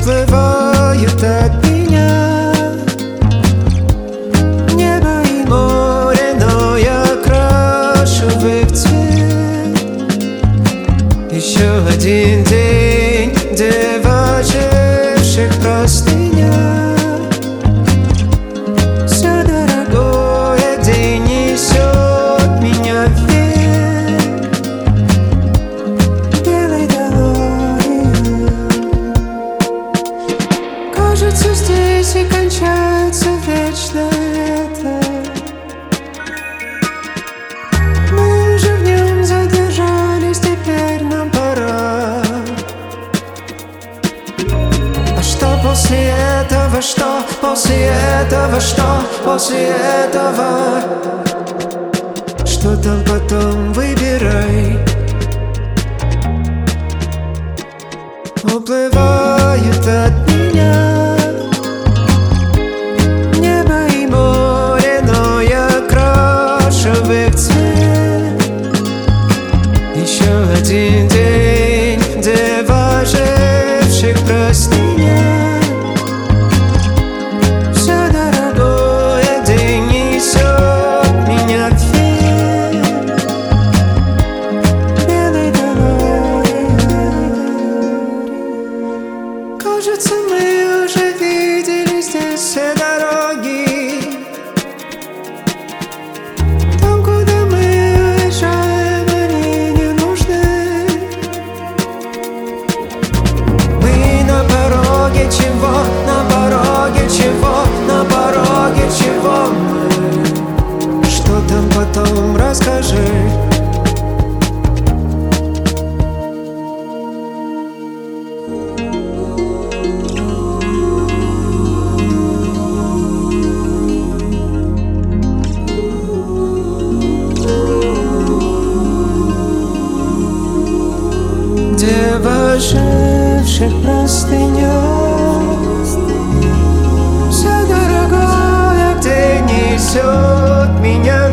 уплывают от меня небо и море, но я крашу в их цвет. Еще один день, где в оживших простынях все дорогое, где несет меня вверх белой дорогой. Кажется, здесь и кончается вечное лето. Мы уже в нем задержались, теперь нам пора. А что после этого, что после этого, что после этого? Что там потом, выбирай. Уплывают от меня небо и море, но я крашу в их цвет. Еще один день, где в оживших простынях все дорогое, где несет меня вверх белой дорогой. Кажется, мы уже видели здесь все дороги. Там, куда мы уезжаем, они не нужны. Мы на пороге чего, на пороге чего, на пороге чего мы? Что там потом, расскажи. Где в оживших простынях все дорогое, где несет меня